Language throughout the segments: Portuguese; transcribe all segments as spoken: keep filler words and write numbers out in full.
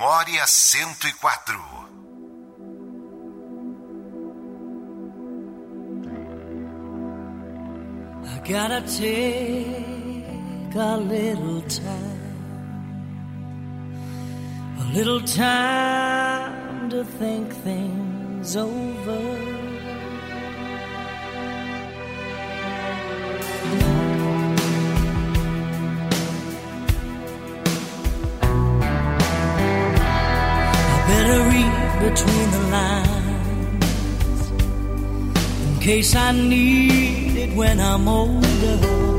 Memória cento e quatro. I gotta take a little time, a little time to think things over. Better read between the lines in case I need it when I'm older.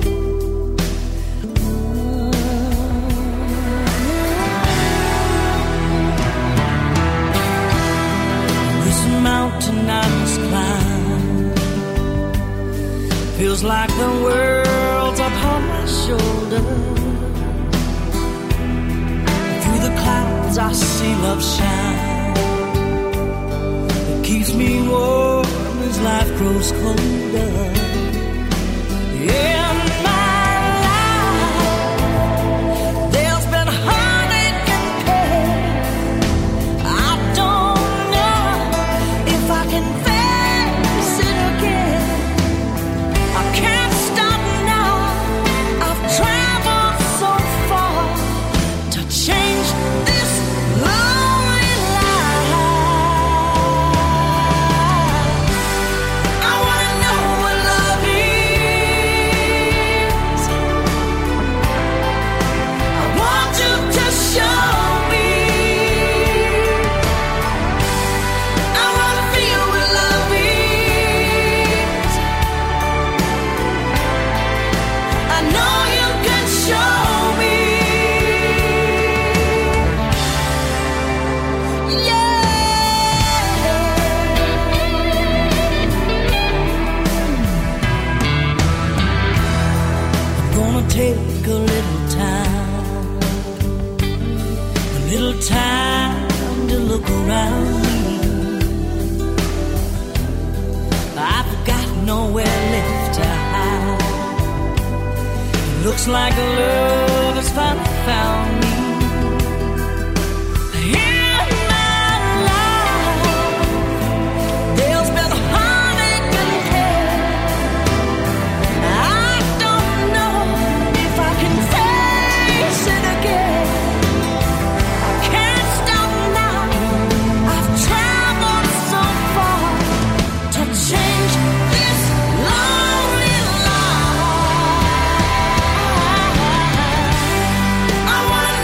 This mountain I must climb feels like the world's upon my shoulder. I see love shine. It keeps me warm as life grows colder. In my life, there's been heartache and pain. I don't know if I can face it again. I can't stop now. I've traveled so far to change this lonely life. I wanna know what love is. I want you to show me. I wanna feel what love is. I know you can show me. Take a little time, a little time to look around me. I've got nowhere left to hide. It looks like love has finally found me. In my life, there's been heartache and pain. I don't know if I can face it again. I can't stop now. I've traveled so far to change this lonely life. I wanna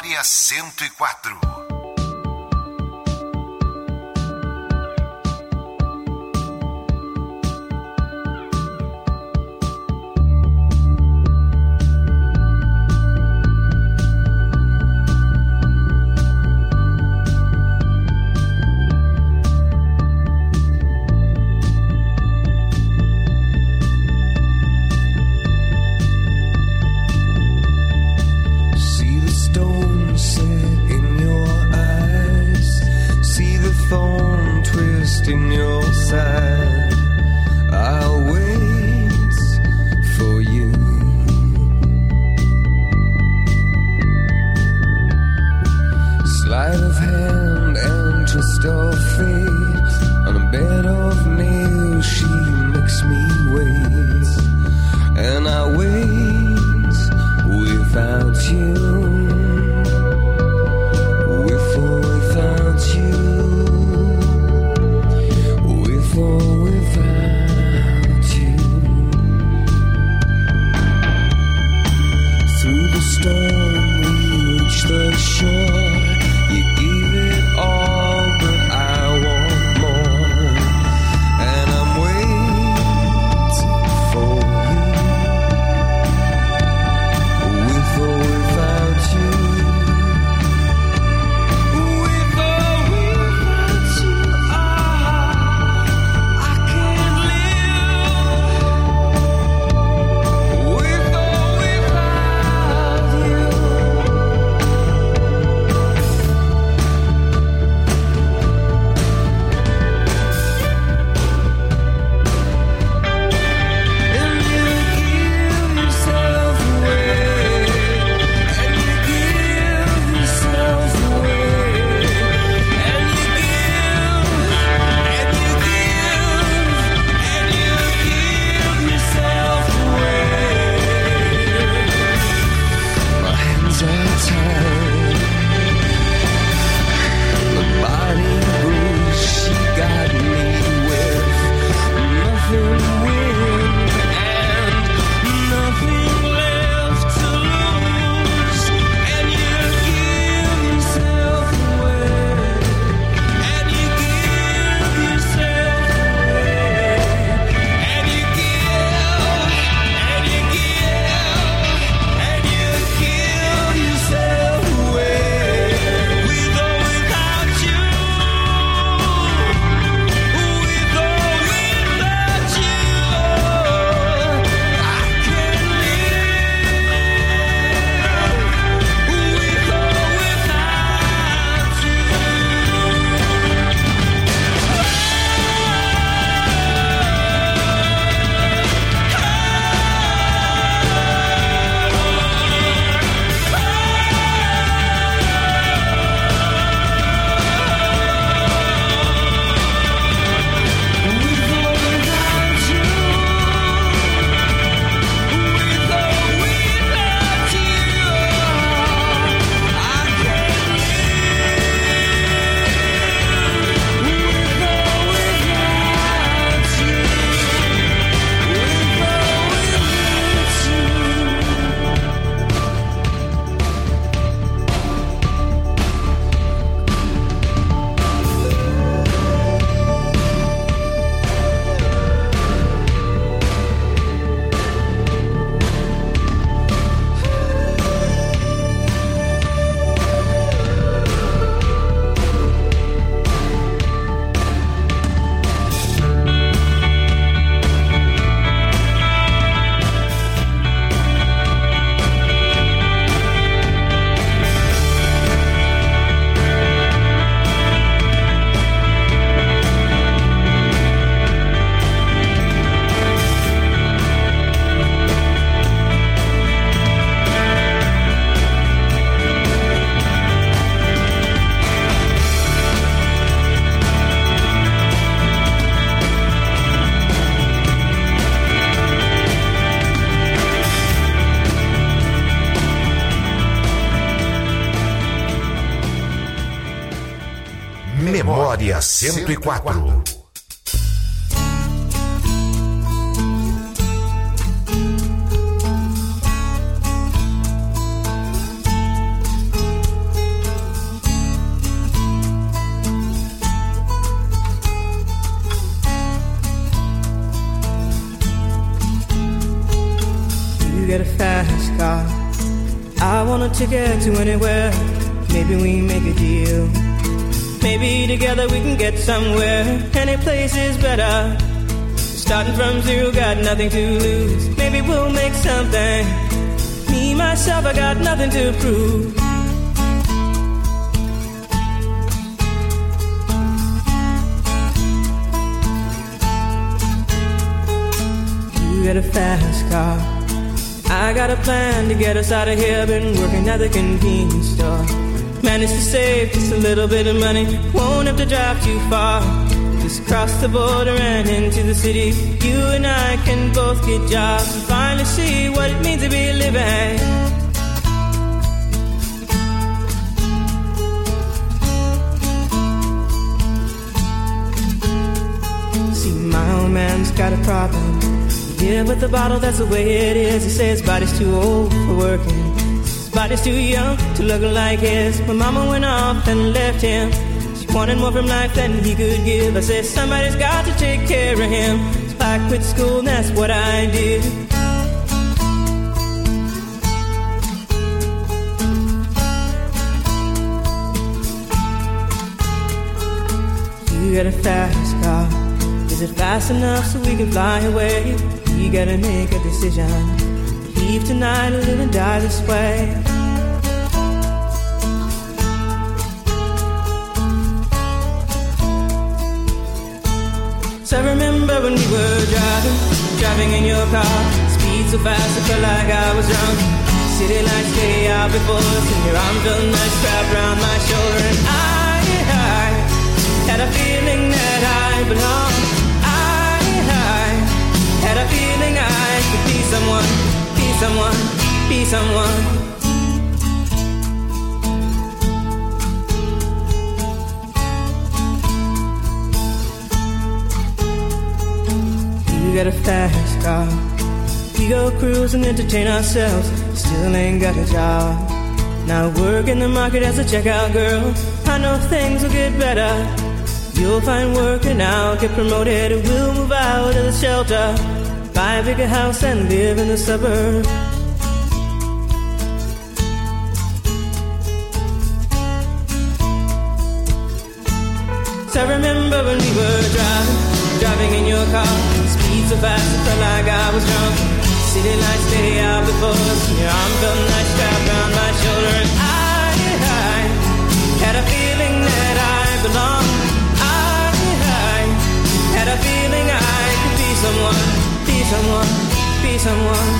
Memória cento e quatro. Memória cento e quatro. fast car. I want a ticket to anywhere. Maybe we make a deal. Maybe together we can get somewhere. Any place is better. Starting from zero, got nothing to lose. Maybe we'll make something. Me, myself, I got nothing to prove. You got a fast car. I got a plan to get us out of here. Been working at the convenience store. Managed to save just a little bit of money. Won't have to drive too far. Just cross the border and into the city. You and I can both get jobs and finally see what it means to be living. See, my old man's got a problem. Yeah, but the bottle, that's the way it is. He says his body's too old for working. His body's too young to look like his. My mama went off and left him. She wanted more from life than he could give. I said, somebody's got to take care of him. So I quit school and that's what I did. You got a fast car. Is it fast enough so we can fly away? You gotta make a decision. Leave tonight or live and die this way. So I remember when we were driving, driving in your car. Speed so fast I felt like I was drunk. City lights lay out before us, and your arm felt nice wrapped around my shoulder. And I, I had a feeling that I belonged. Had a feeling I could be someone, be someone, be someone. You got a fast car. We go cruise and entertain ourselves. Still ain't got a job. Now work in the market as a checkout girl. I know things will get better. You'll find work and I'll get promoted. And we'll move out of the shelter, buy a bigger house and live in the suburbs. So I remember when we were driving, driving in your car. Speed so fast I felt like I was drunk. City lights lay out before us, and your arm felt nice wrapped around my shoulder. And I, I had a feeling that I belonged. Had a feeling I could be someone, be someone, be someone.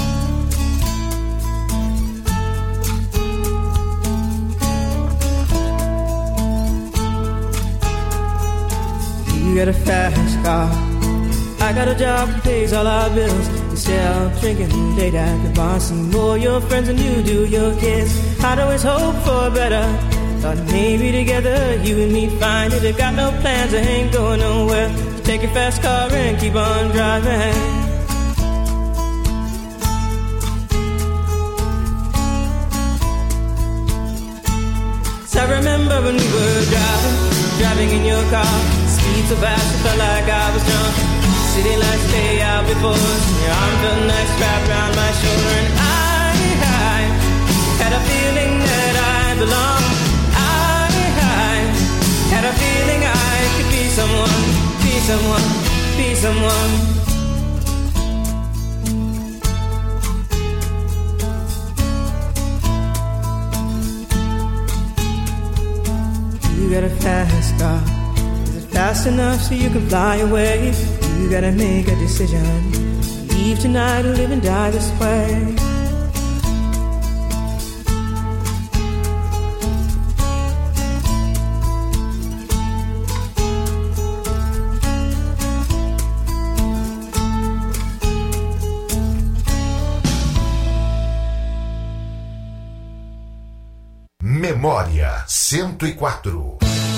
You got a fast car. I got a job that pays all our bills. Instead of drinking late at the bar, see more your friends than you do your kids. I'd always hope for better. Thought maybe together you and me find it. I got no plans, I ain't going nowhere. Take your fast car and keep on driving. So I remember when we were driving, driving in your car. Speed so fast I felt like I was drunk. City lights lay out before us, and your arm felt nice wrapped around my shoulder. And I, I had a feeling that I belonged. I, I had a feeling I could be someone, be someone, be someone. You got a fast car. Is it fast enough so you can fly away? You gotta make a decision. Leave tonight or live and die this way. Memória cento e quatro.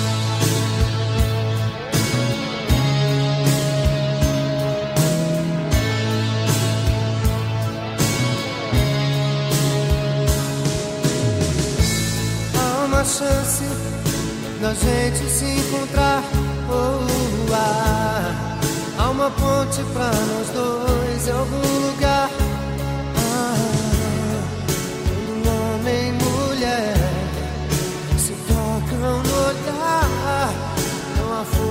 Há uma chance da gente se encontrar. Oh, ah, há uma ponte pra nós dois em algum lugar. Ah,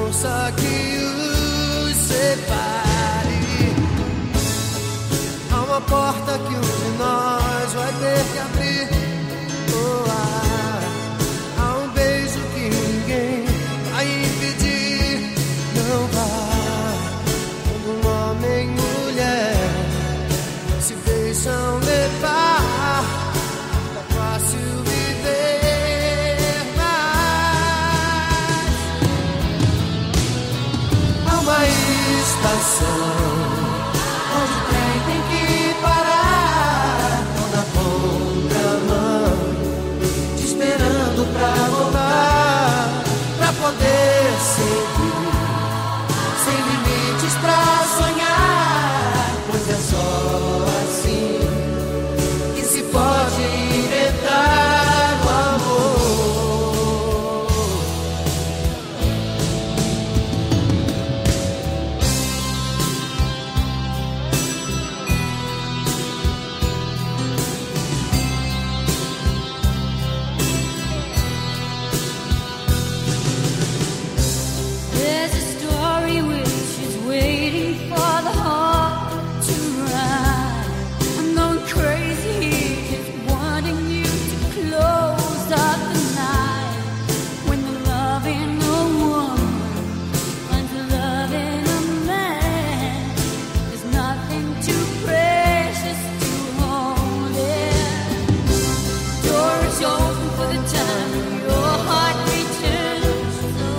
força que os separe. Há uma porta que um de nós vai ter que abrir. Oh, ah, há um beijo que ninguém vai impedir. Não vá, quando um homem e mulher se deixam levar, é fácil viver, mas há uma estação onde o trem tem que parar, na contramão, te esperando pra voltar, pra poder seguir, sem limites pra sonhar, pois é só assim que se pode inventar o amor. There's a story which is waiting for the heart to ride. I'm going crazy just wanting you to close up the night. When the love in a woman finds the love in a man, there's nothing too precious to hold it. The door is open for the time your heart returns.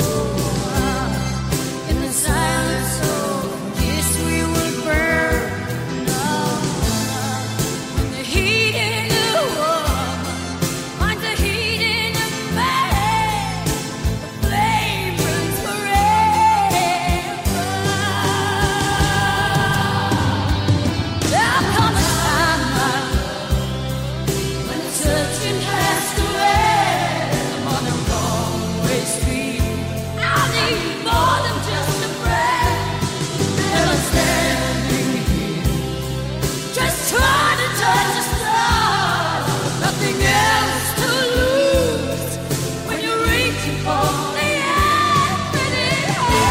So in the silence of kiss we will burn. When the heat in a woman finds the heat in a man, the flame burns forever. There'll come a time when the searching has to end. I'm on a one-way street. I'll need more than just a friend. And I'm standing here, just trying to touch the stars. Nothing else to lose when you're reaching for the infinite.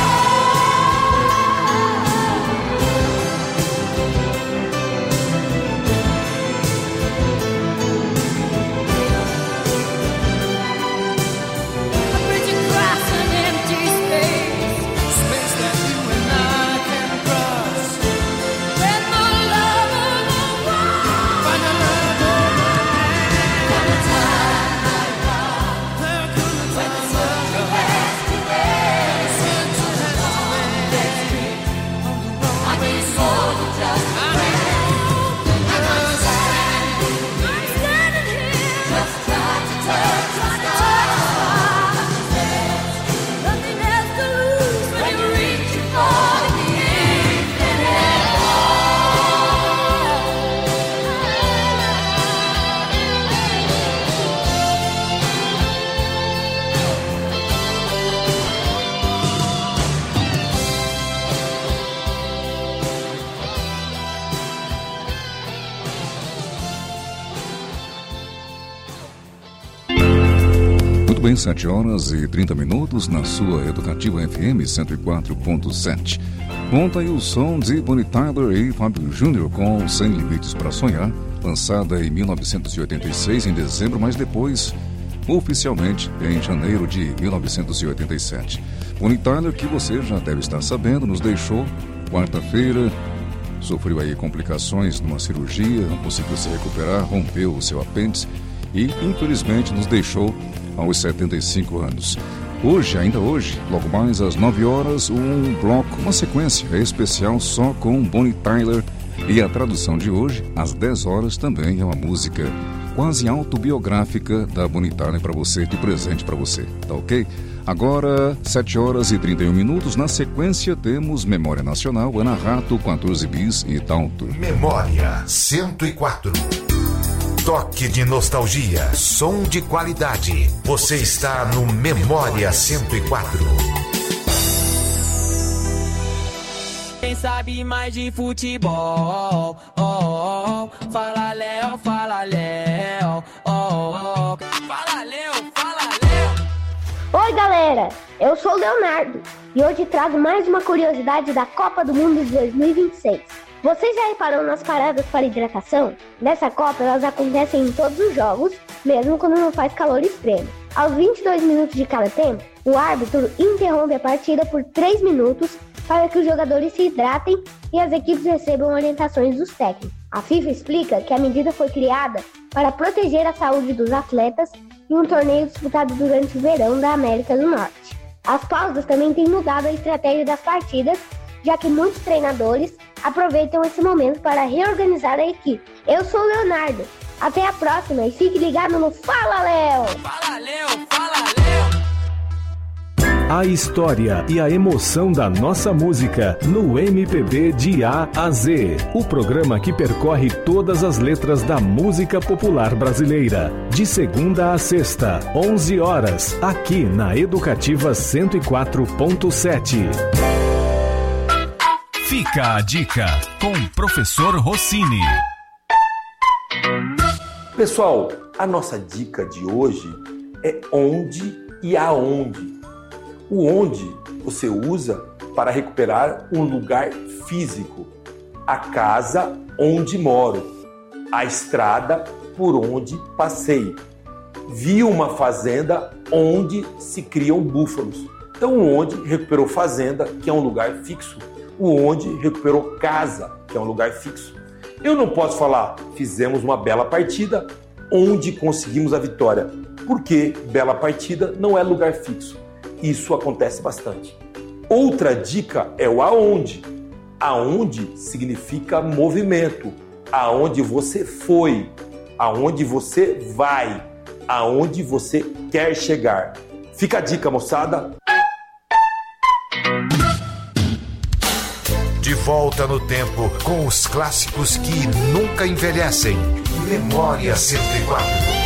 A bridge across an empty space, Space that you and I can cross. when the love of the world Find another man. on a time like There comes a time when has to end. searching has to end. I need more than just a friend. And I'm standing, I'm standing here, just trying to touch, trying to touch the stars. Nothing else to lose when you're reaching for the infinite. Muito bem, sete horas e trinta minutos na sua Educativa F M cento e quatro ponto sete. Conta aí o som de Bonnie Tyler e Fábio Júnior com Sem Limites para Sonhar, lançada em mil novecentos e oitenta e seis, em dezembro, mas depois, oficialmente, em janeiro de mil novecentos e oitenta e sete. Bonnie Tyler, que você já deve estar sabendo, nos deixou quarta-feira, sofreu aí complicações numa cirurgia, não conseguiu se recuperar, rompeu o seu apêndice e, infelizmente, nos deixou aos setenta e cinco anos. Hoje, ainda hoje, logo mais às nove horas, um bloco, uma sequência especial só com Bonnie Tyler. E a tradução de hoje, às dez horas, também é uma música quase autobiográfica da Bonnie Tyler para você, de presente para você, tá ok? Agora, sete horas e trinta e um minutos, na sequência temos Memória Nacional, Ana Rato, quatorze bis e Dalto. Memória cento e quatro. Toque de nostalgia, som de qualidade. Você está no Memória cento e quatro. Quem sabe mais de futebol? Oh, oh, oh. Fala Léo, fala Léo. Oh, oh, oh. Fala Léo, fala Léo. Oi, galera! Eu sou o Leonardo e hoje trago mais uma curiosidade da Copa do Mundo de dois mil e vinte e seis. Você já reparou nas paradas para hidratação? Nessa Copa elas acontecem em todos os jogos, mesmo quando não faz calor extremo. Aos vinte e dois minutos de cada tempo, o árbitro interrompe a partida por três minutos para que os jogadores se hidratem e as equipes recebam orientações dos técnicos. A FIFA explica que a medida foi criada para proteger a saúde dos atletas em um torneio disputado durante o verão da América do Norte. As pausas também têm mudado a estratégia das partidas, já que muitos treinadores aproveitam esse momento para reorganizar a equipe. Eu sou o Leonardo. Até a próxima e fique ligado no Fala Léo! Fala Léo, fala Léo! A história e a emoção da nossa música no M P B de A a Z. O programa que percorre todas as letras da música popular brasileira. De segunda a sexta, onze horas, aqui na Educativa cento e quatro ponto sete. Fica a dica com o professor Rossini. Pessoal, a nossa dica de hoje é onde e aonde. O onde você usa para recuperar um lugar físico, a casa onde moro, a estrada por onde passei. Vi uma fazenda onde se criam búfalos. Então o onde recuperou fazenda, que é um lugar fixo. O onde recuperou casa, que é um lugar fixo. Eu não posso falar, fizemos uma bela partida, onde conseguimos a vitória, porque bela partida não é lugar fixo. Isso acontece bastante. Outra dica é o aonde. Aonde significa movimento. Aonde você foi. Aonde você vai. Aonde você quer chegar. Fica a dica, moçada. De volta no tempo com os clássicos que nunca envelhecem. Memória cento e quatro.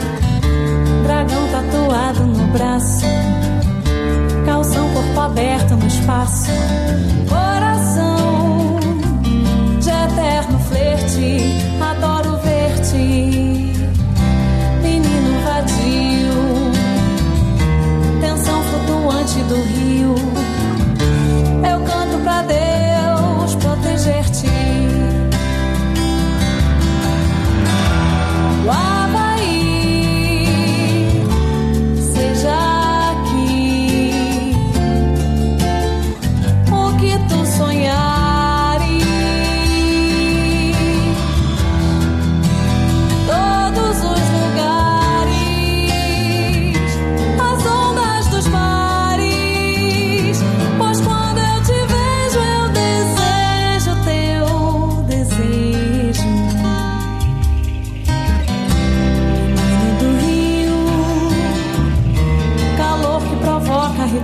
Dragão tatuado no braço, calção corpo aberto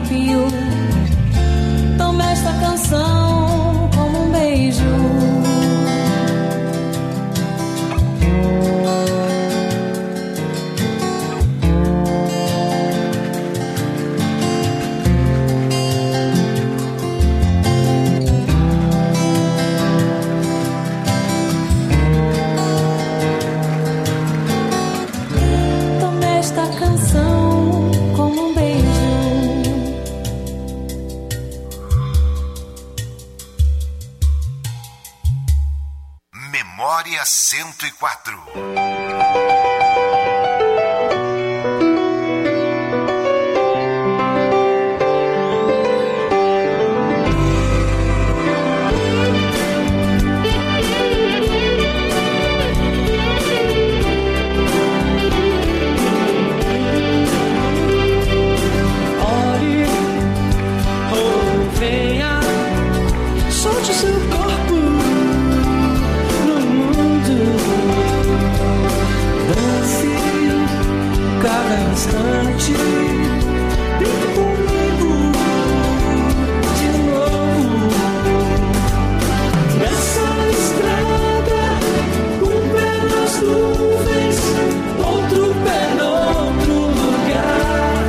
arrepio. Tome esta canção como um beijo. cento e quatro. Olhe, oh, venha, solte seu corpo no mundo. Dance cada instante, brinque comigo de novo. Nessa estrada, um pé nas nuvens, outro pé noutro lugar.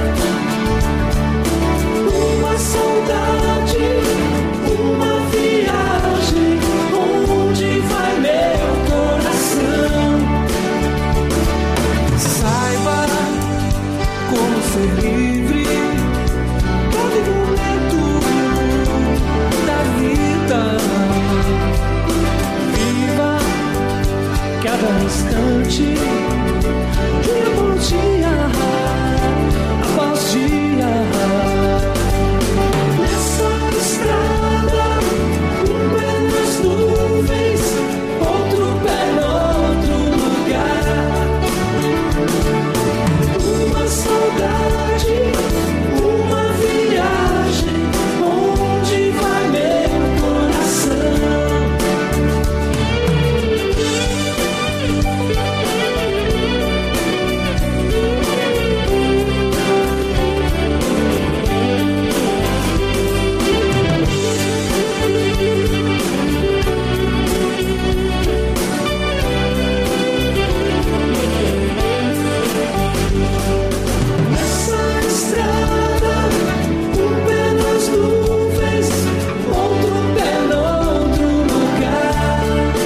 Uma saudade, uma viagem, onde vai meu coração? Saiba como ser livre todo momento da vida. Viva cada instante, dia por dia, após dia. Nessa estrada, um pé nas nuvens, outro pé noutro lugar. Uma saudade, uma viagem, onde vai meu coração? Nessa estrada, um pé nas nuvens, outro pé noutro lugar.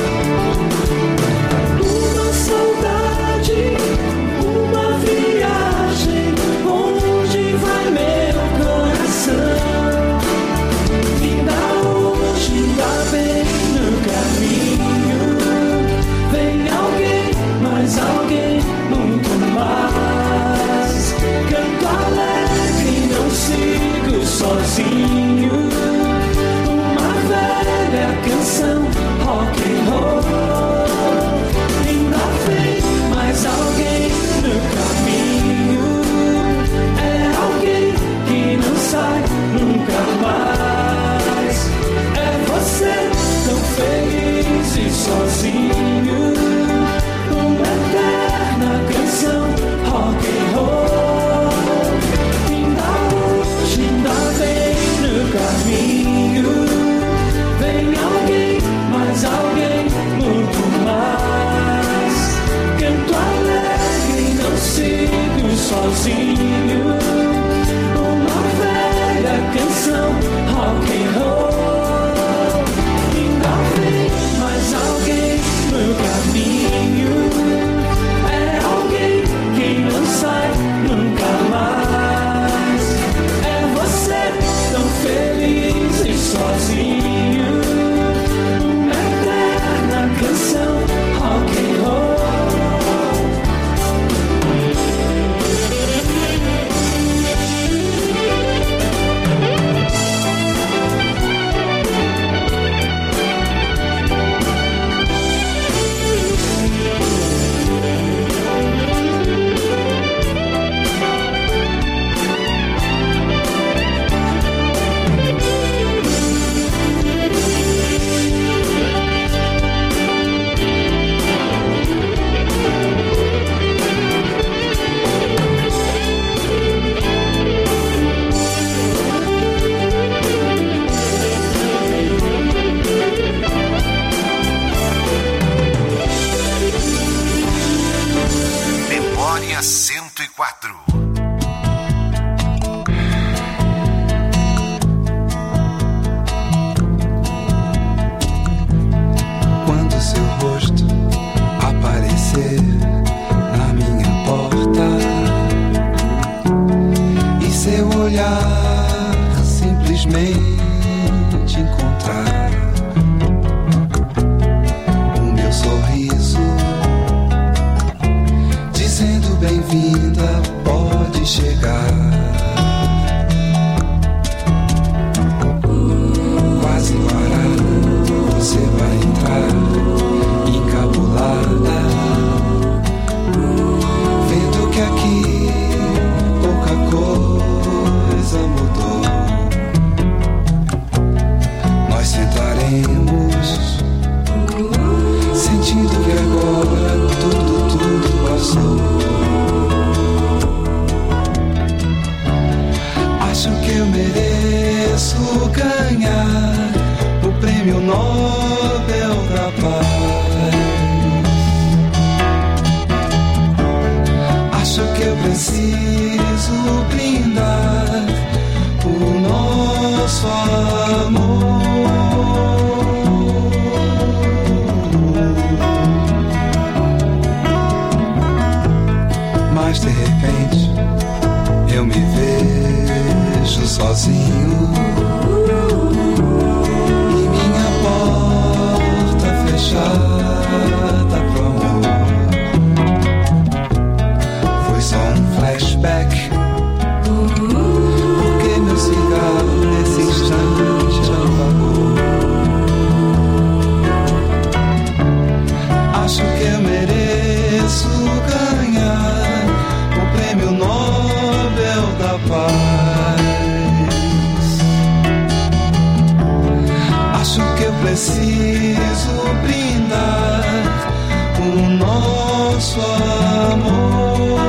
Uma saudade, uma viagem, onde vai meu coração? Ainda hoje, ainda bem no caminho, vem alguém, mais alguém, muito mais. Canto alegre, não sigo sozinho. Uma velha canção, rock and roll. Ainda vem mais alguém no caminho. É alguém que não sai nunca mais. É você tão feliz e sozinho. Uma eterna canção, rock and roll. Ainda hoje, ainda bem no caminho, vem alguém, mais alguém, muito mais. Canto alegre, não sigo sozinho. Uma velha canção, rock and roll. Ainda vem mais alguém no caminho. É alguém que não sai nunca mais. É você tão feliz e sozinho. Uma eterna canção, rock and roll. Memória cento e quatro. Quando seu rosto aparecer na minha porta e seu olhar simplesmente encontrar o meu sorriso dizendo bem-vinda, pode chegar. Quase parado, você vai entrar encabulada, vendo que aqui pouca coisa mudou. Nós sentaremos, sentindo que agora tudo, tudo passou. Acho que eu mereço ganhar o prêmio Nobel da Paz. Acho que eu preciso brindar o nosso amor. Mas de repente eu me vejo sozinho e minha porta fechada pro amor. Foi só um flashback, porque meu cigarro nesse instante apagou. Acho que eu mereço ganhar o prêmio Nobel da Paz. Acho que eu preciso brindar o nosso amor.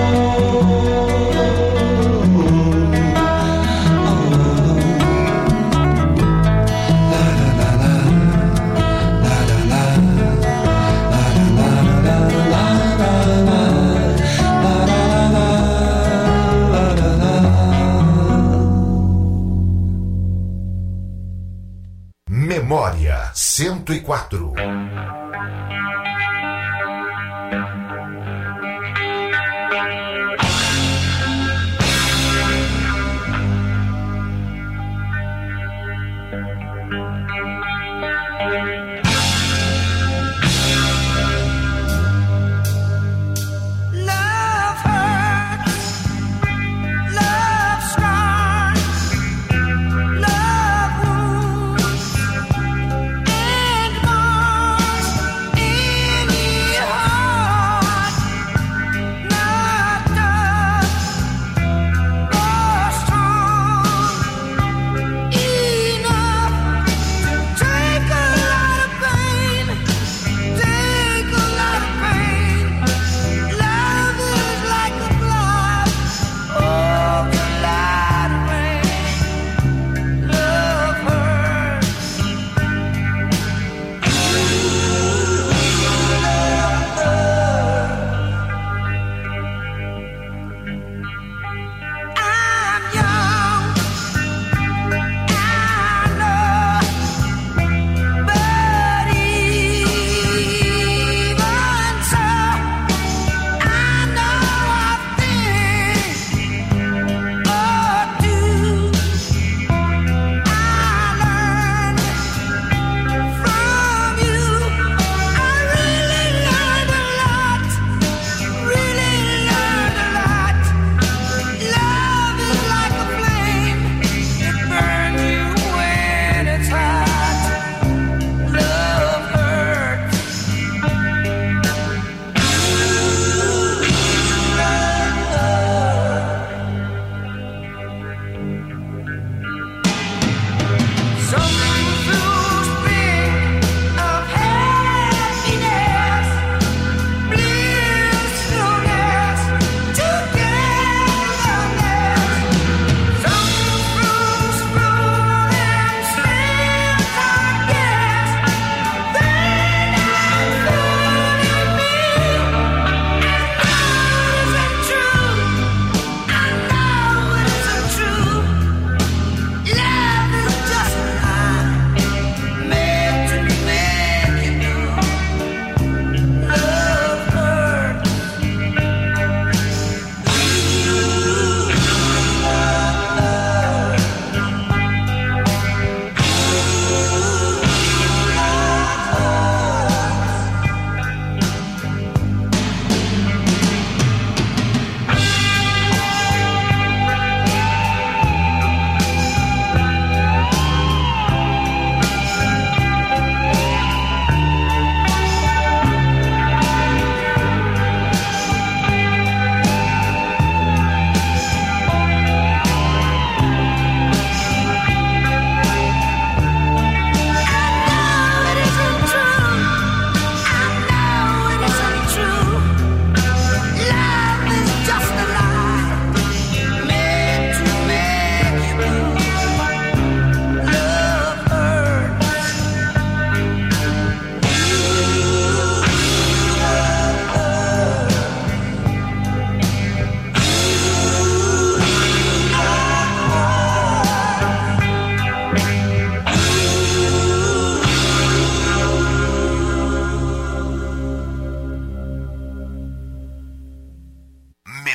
Memória cento e quatro. Love wounds and bonds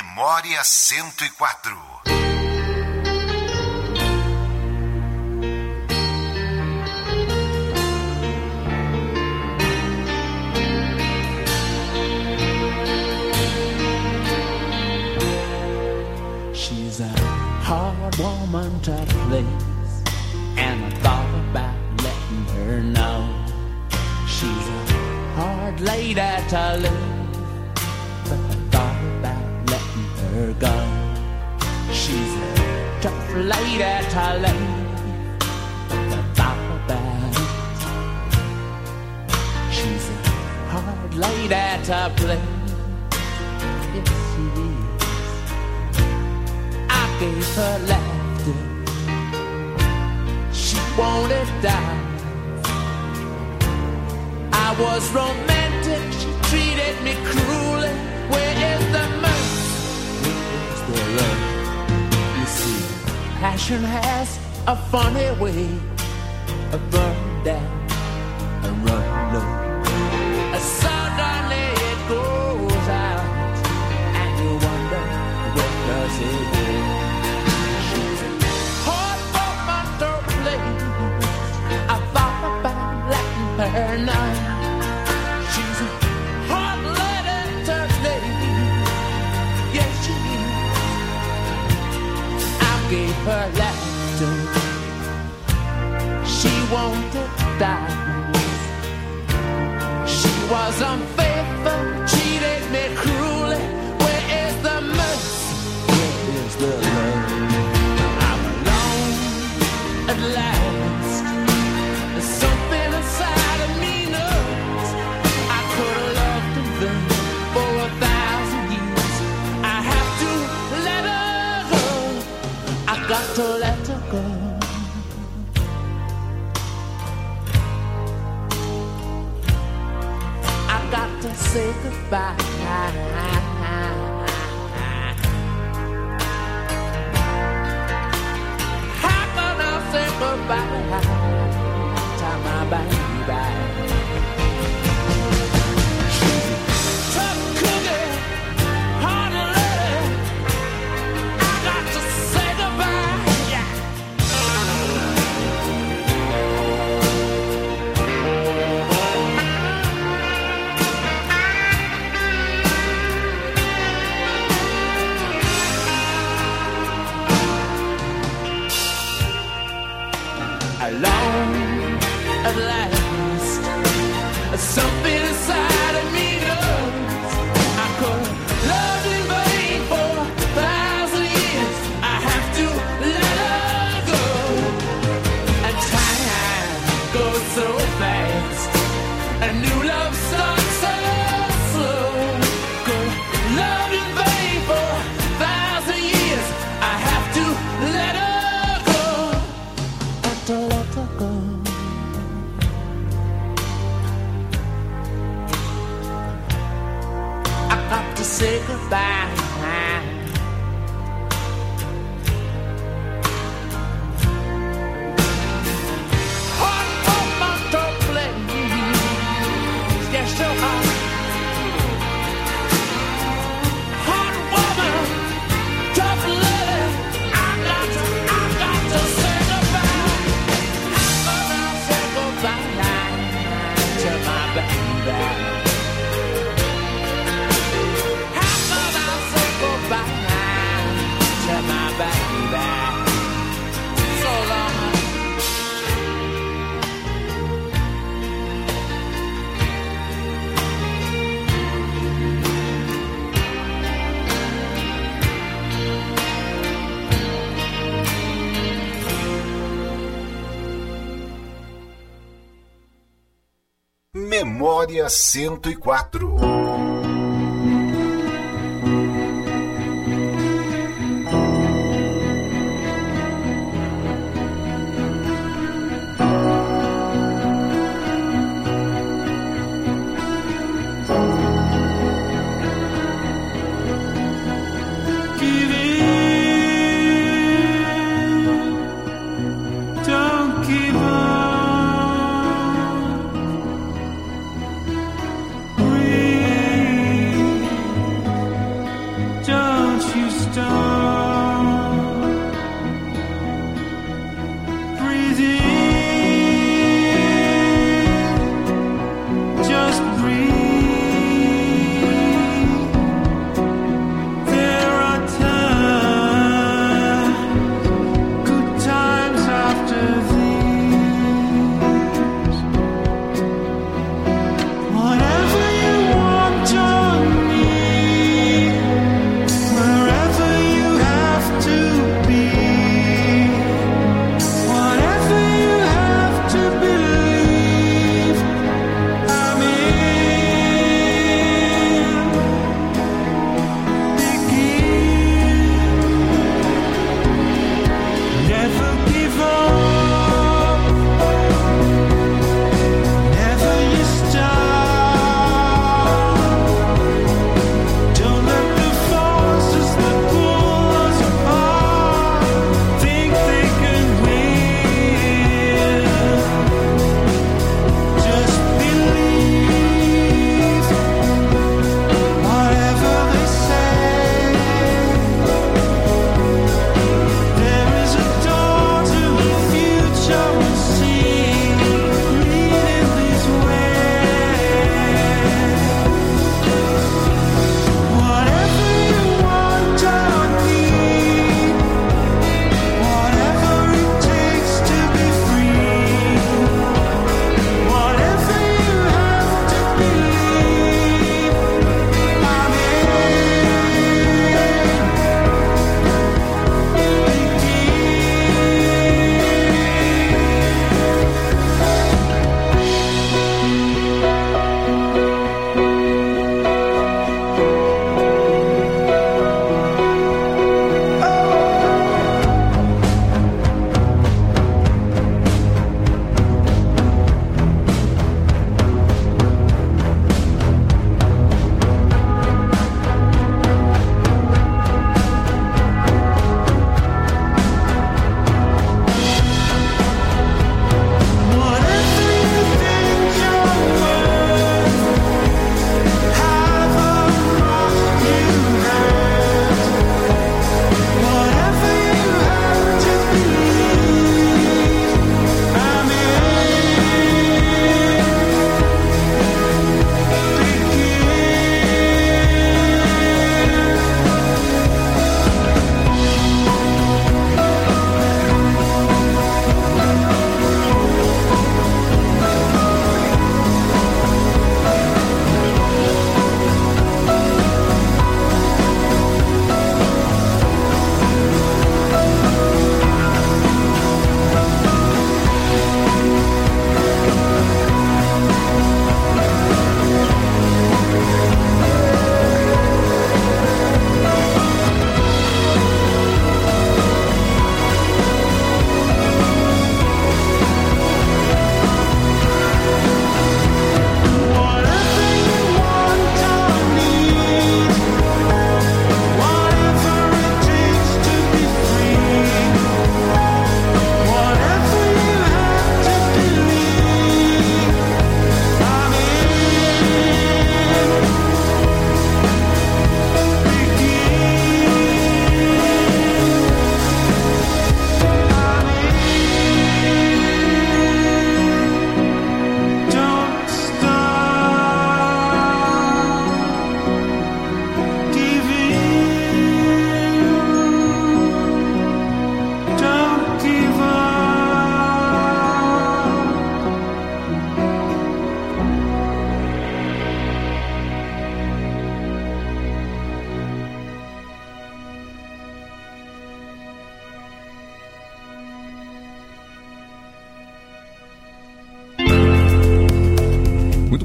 Memória cento e quatro. She's a hard woman to please, and I thought about letting her know. She's a hard lady to leave, but I thought about letting her go. She's a tough lady to leave, but I thought about it. She's a hard lady to please, yes she is. Gave her laughter, she wanted die. I was romantic, she treated me cruelly. Where is the mercy? Where is the love? You see, passion has a funny way of burning down and running low. Suddenly it goes out, and you wonder, where does it go? Her now. She's a hard-blooded tough lady, yes she is. I gave her laughter, she wanted die. She was unfaithful, treated me cruelly. Where is the mercy? Where is the love? I'm alone at last. There's something inside got to let her go. I got to say goodbye. How can I say goodbye to my baby? Tough cookie, hard lady. I got to say goodbye. Alone at last, something inside of me knows I could love in vain for a thousand years. I have to let her go, and time goes so fast, and new love starts so slow. Could love in vain for a thousand years. I have to let her go, have to let her go. I got to say goodbye. Hard woman to please, yes so hard. Hard woman, tough lady. I got to, I got to say goodbye. I'm gonna say goodbye to my baby. Memória cento e quatro. Breathe.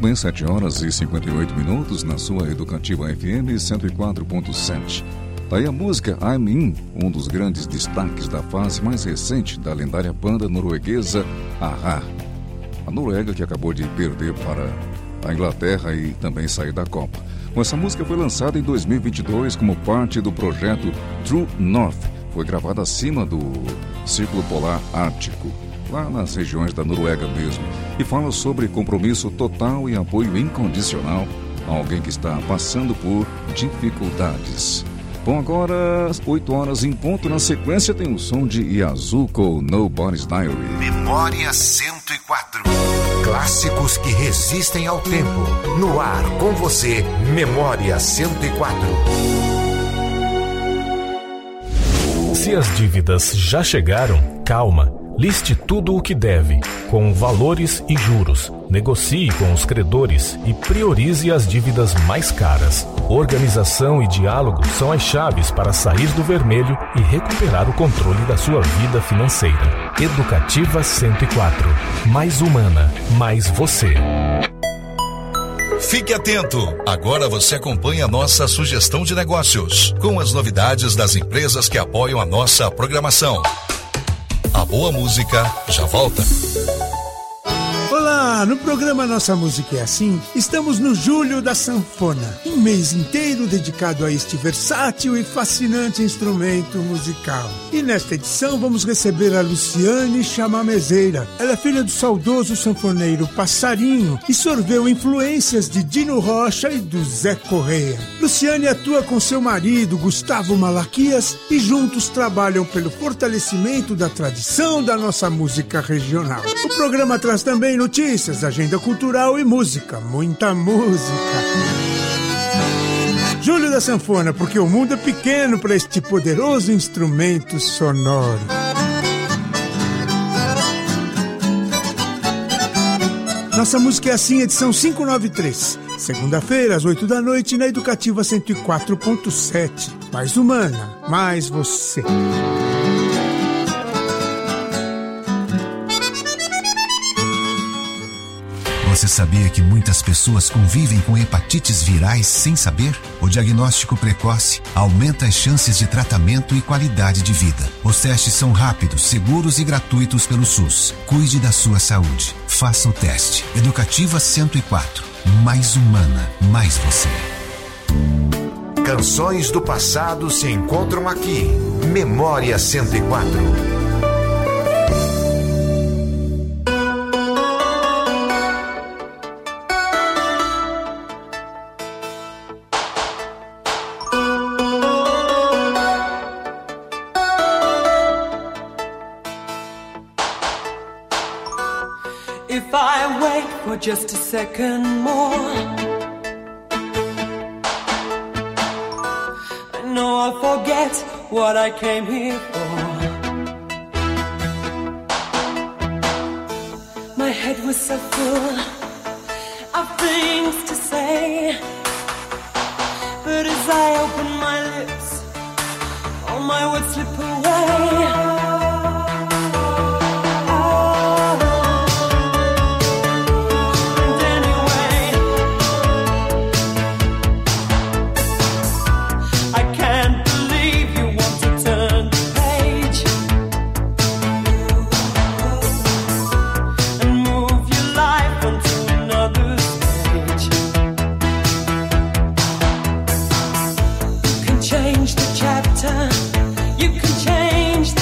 bem, sete horas e cinquenta e oito minutos na sua Educativa F M cento e quatro ponto sete. Daí a música I'm In, um dos grandes destaques da fase mais recente da lendária banda norueguesa a-ha. A Noruega, que acabou de perder para a Inglaterra e também sair da Copa. Bom, essa música foi lançada em dois mil e vinte e dois como parte do projeto True North. Foi gravada acima do Círculo Polar Ártico, lá nas regiões da Noruega mesmo, e fala sobre compromisso total e apoio incondicional a alguém que está passando por dificuldades. Bom, agora, oito horas em ponto, na sequência tem o som de Yazuko, Nobody's Diary. Memória cento e quatro. Clássicos que resistem ao tempo. No ar, com você, Memória cento e quatro. Se as dívidas já chegaram, calma. Liste tudo o que deve, com valores e juros. Negocie com os credores e priorize as dívidas mais caras. Organização e diálogo são as chaves para sair do vermelho e recuperar o controle da sua vida financeira. Educativa cento e quatro. Mais humana, mais você. Fique atento! Agora você acompanha a nossa sugestão de negócios, com as novidades das empresas que apoiam a nossa programação. A boa música já volta. Olá, no programa Nossa Música é Assim, estamos no Julho da Sanfona, um mês inteiro dedicado a este versátil e fascinante instrumento musical. E nesta edição vamos receber a Luciane Chamamezeira. Ela é filha do saudoso sanfoneiro Passarinho e sorveu influências de Dino Rocha e do Zé Correia. Luciane atua com seu marido, Gustavo Malaquias, e juntos trabalham pelo fortalecimento da tradição da nossa música regional. O programa traz também notícias, agenda cultural e música, muita música. Julho da Sanfona, porque o mundo é pequeno para este poderoso instrumento sonoro. Nossa Música é Assim, edição quinhentos e noventa e três. Segunda-feira, às oito da noite, na Educativa cento e quatro ponto sete. Mais humana, mais você. Você sabia que muitas pessoas convivem com hepatites virais sem saber? O diagnóstico precoce aumenta as chances de tratamento e qualidade de vida. Os testes são rápidos, seguros e gratuitos pelo SUS. Cuide da sua saúde. Faça o teste. Educativa cento e quatro. Mais humana, mais você. Canções do passado se encontram aqui. Memória cento e quatro. If I wait for just a second more, I know I'll forget what I came here for. My head was so full of things to say, but as I open my lips, all my words slip away. Change the chapter, you can change the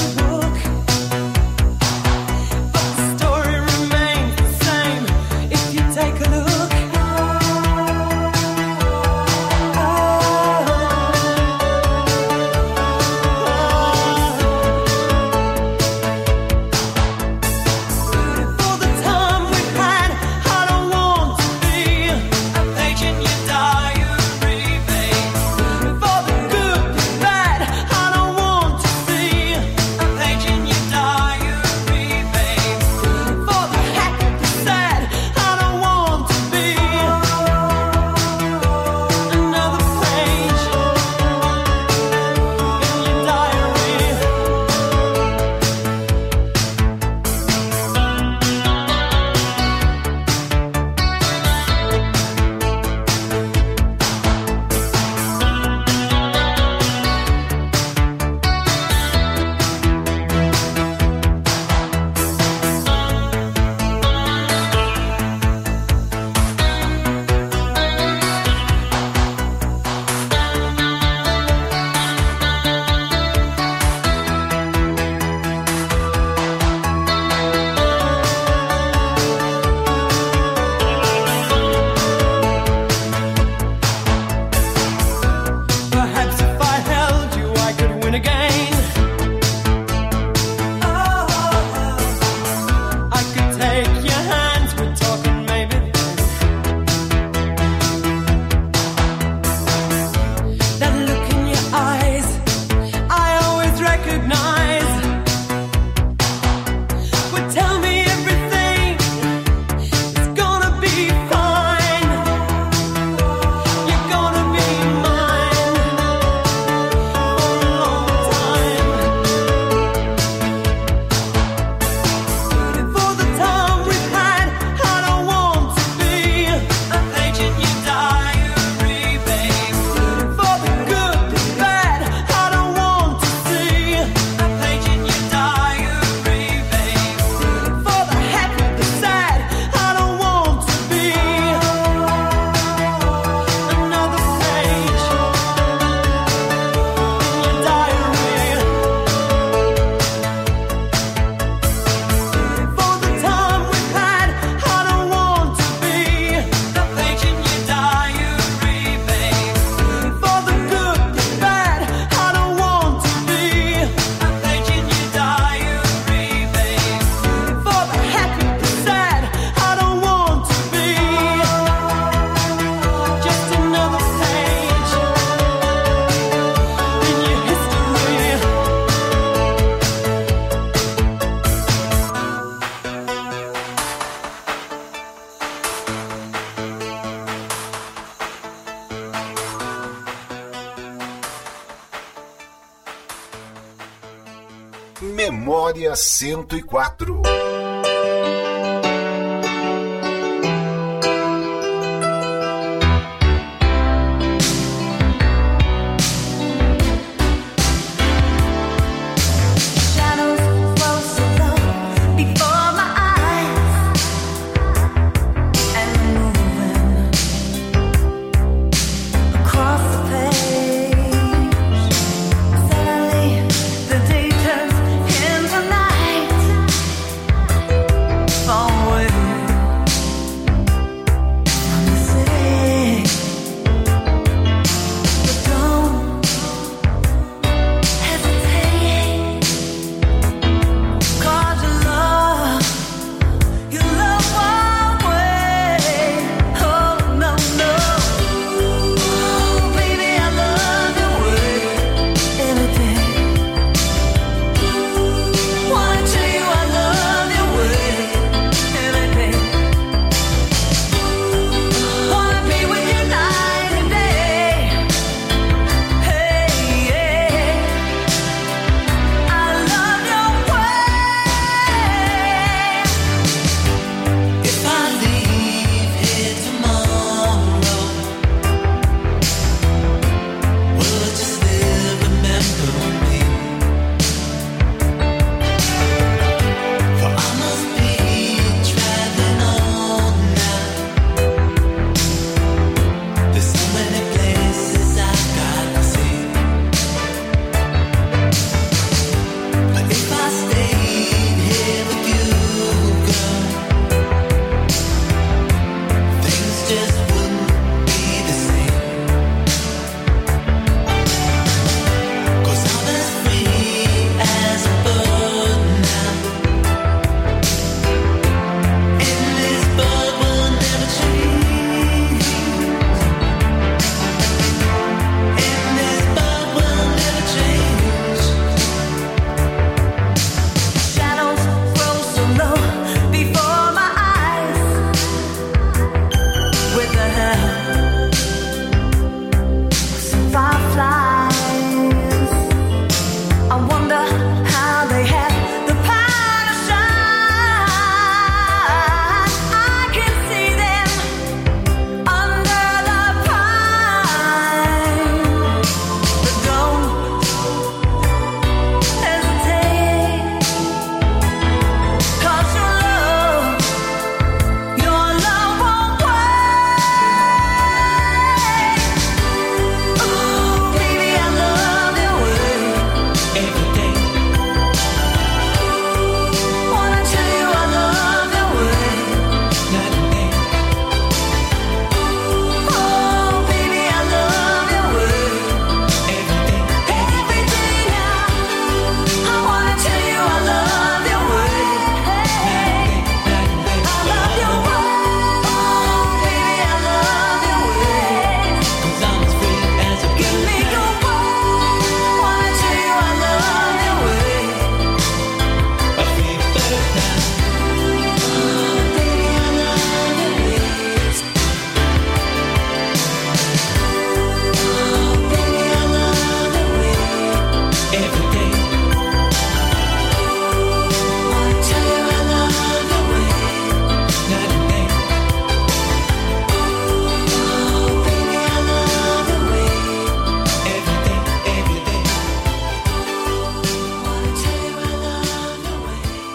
Memória cento e quatro.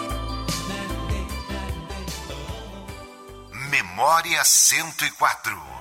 Memória cento e quatro.